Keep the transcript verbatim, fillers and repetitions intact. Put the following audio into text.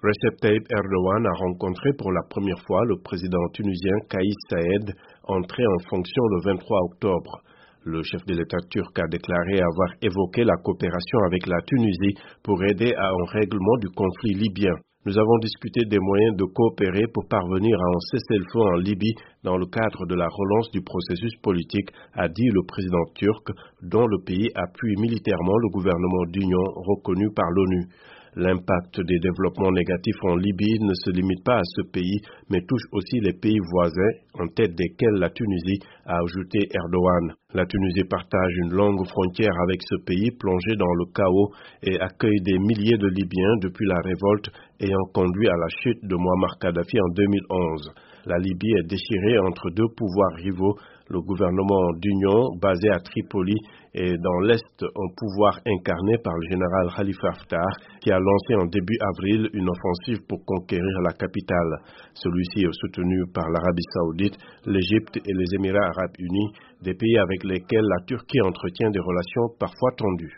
Recep Tayyip Erdogan a rencontré pour la première fois le président tunisien Kais Saied, entré en fonction le vingt-trois octobre. Le chef de l'État turc a déclaré avoir évoqué la coopération avec la Tunisie pour aider à un règlement du conflit libyen. Nous avons discuté des moyens de coopérer pour parvenir à un cessez-le-feu en Libye dans le cadre de la relance du processus politique, a dit le président turc, dont le pays appuie militairement le gouvernement d'union reconnu par l'ONU. L'impact des développements négatifs en Libye ne se limite pas à ce pays, mais touche aussi les pays voisins, en tête desquels la Tunisie, a ajouté Erdogan. La Tunisie partage une longue frontière avec ce pays plongé dans le chaos et accueille des milliers de Libyens depuis la révolte ayant conduit à la chute de Mouammar Kadhafi en deux mille onze. La Libye est déchirée entre deux pouvoirs rivaux, le gouvernement d'union basé à Tripoli et dans l'Est un pouvoir incarné par le général Khalifa Haftar qui a lancé en début avril une offensive pour conquérir la capitale. Celui-ci est soutenu par l'Arabie Saoudite, l'Égypte et les Émirats Arabes Unis, des pays avec lesquels la Turquie entretient des relations parfois tendues.